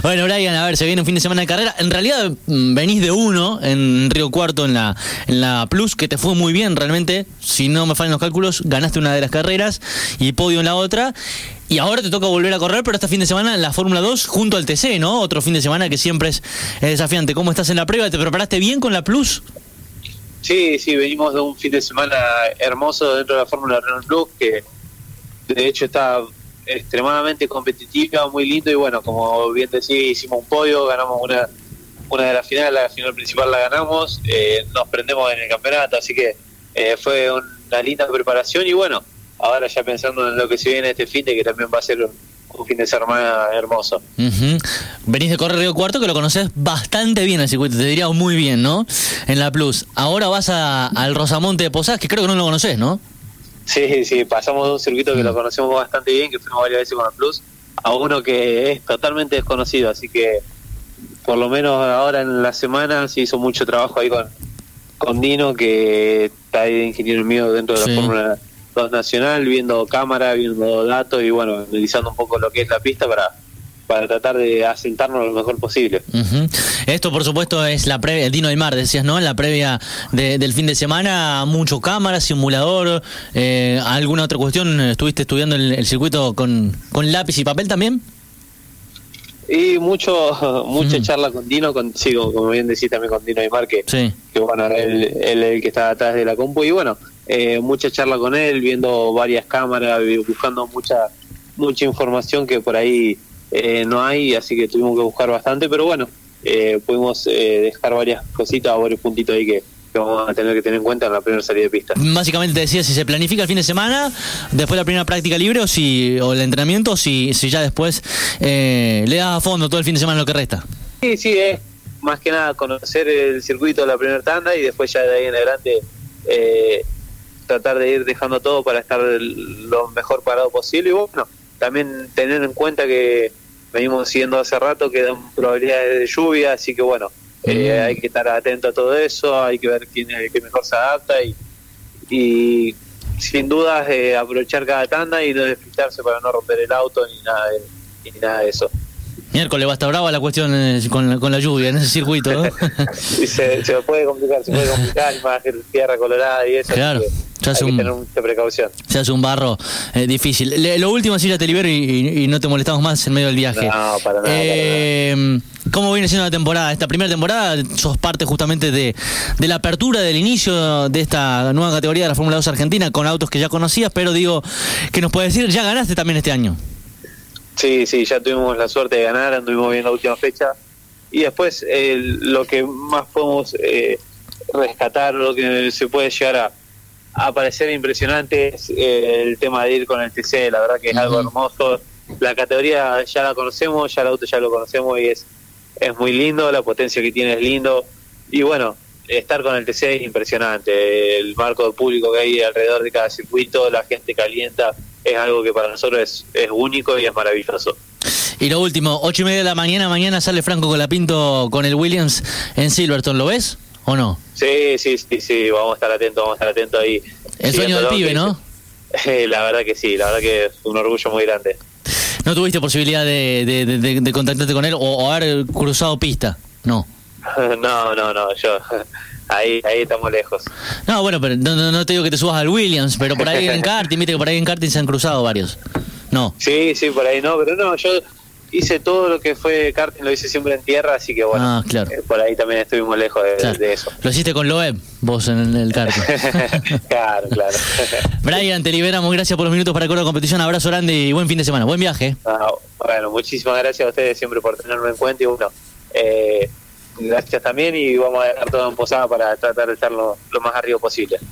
Bueno, Brian, a ver, se viene un fin de semana de carrera. En realidad venís de uno en Río Cuarto en la Plus, que te fue muy bien realmente. Si no me fallan los cálculos, ganaste una de las carreras y podio en la otra. Y ahora te toca volver a correr, pero este fin de semana en la Fórmula 2 junto al TC, ¿no? Otro fin de semana que siempre es desafiante. ¿Cómo estás en la prueba? ¿Te preparaste bien con la Plus? Sí, venimos de un fin de semana hermoso dentro de la Fórmula Renault Plus, que de hecho está extremadamente competitiva, muy lindo, y bueno, como bien decía, hicimos un podio, ganamos una de las finales, la final principal la ganamos, nos prendemos en el campeonato, así que fue una linda preparación, y bueno, ahora ya pensando en lo que se viene este fin de, que también va a ser un fin de semana hermoso. Venís de correr Río Cuarto, que lo conoces bastante bien el circuito, te diría muy bien, ¿no? En la Plus. Ahora vas al Rosamonte de Posadas, que creo que no lo conoces, ¿no? Sí, pasamos de un circuito que lo conocemos bastante bien, que fuimos varias veces con la Plus, a uno que es totalmente desconocido, así que por lo menos ahora en la semana se hizo mucho trabajo ahí con Dino, que está ahí de ingeniero mío dentro de la Fórmula 2 Nacional, viendo cámara, viendo datos y bueno, analizando un poco lo que es la pista para tratar de asentarnos lo mejor posible. Esto por supuesto es la previa, el Dino del Mar, decías, ¿no? En la previa del fin de semana, mucho cámara, simulador, ¿alguna otra cuestión? ¿Estuviste estudiando el circuito con lápiz y papel también? Y mucha charla con Dino, como bien decís, también con Dino del Mar, que bueno, él el que está atrás de la compu, y bueno, mucha charla con él, viendo varias cámaras, buscando mucha información que por ahí no hay, así que tuvimos que buscar bastante, pero bueno, pudimos dejar varias cositas, varios puntitos ahí que vamos a tener que tener en cuenta en la primera salida de pista. Básicamente te decía, si se planifica el fin de semana, después de la primera práctica libre o el entrenamiento, si ya después le das a fondo todo el fin de semana lo que resta. Sí, es más que nada conocer el circuito de la primera tanda y después ya de ahí en adelante tratar de ir dejando todo para estar lo mejor parado posible, y bueno, también tener en cuenta que venimos siguiendo hace rato que dan probabilidades de lluvia, así que bueno, hay que estar atento a todo eso, hay que ver quién es el que mejor se adapta y sin dudas aprovechar cada tanda y no despistarse para no romper el auto ni nada de eso. Miércoles va a estar brava la cuestión con la lluvia en ese circuito, ¿no? Sí, se puede complicar, y más tierra colorada y eso. Claro, hay que tener mucha precaución. Se hace un barro difícil. Lo último, así ya te libero y no te molestamos más en medio del viaje. No, para nada. ¿Cómo viene siendo la temporada? Esta primera temporada sos parte justamente de la apertura, del inicio de esta nueva categoría de la Fórmula 2 Argentina, con autos que ya conocías, pero digo, ¿qué nos puedes decir? Ya ganaste también este año. Sí, ya tuvimos la suerte de ganar, anduvimos bien la última fecha, y después lo que más podemos rescatar, lo que se puede llegar a parecer impresionante es el tema de ir con el TC. La verdad que es algo hermoso, la categoría ya la conocemos, ya el auto ya lo conocemos y es muy lindo, la potencia que tiene es lindo, y bueno, estar con el TC es impresionante, el marco de público que hay alrededor de cada circuito, la gente calienta, es algo que para nosotros es único y es maravilloso. Y lo último, 8:30 de la mañana sale Franco Colapinto con el Williams en Silverstone, ¿lo ves o no? Sí, vamos a estar atentos ahí. El sueño del pibe, ¿no? La verdad que sí, la verdad que es un orgullo muy grande. ¿No tuviste posibilidad de contactarte con él o haber cruzado pista? No. No, yo... Ahí estamos lejos. No, bueno, pero no te digo que te subas al Williams, pero por ahí en karting, viste que por ahí en karting se han cruzado varios. No. Sí, por ahí no, pero no, yo hice todo lo que fue karting, lo hice siempre en tierra, así que bueno, claro. Por ahí también estuvimos lejos de eso. Lo hiciste con Loeb, vos en el karting. Claro. Brian, te liberamos, gracias por los minutos para la competición, abrazo grande y buen fin de semana, buen viaje. Bueno, muchísimas gracias a ustedes siempre por tenerme en cuenta y bueno, gracias también, y vamos a dejar todo en Posada para tratar de estar lo más arriba posible.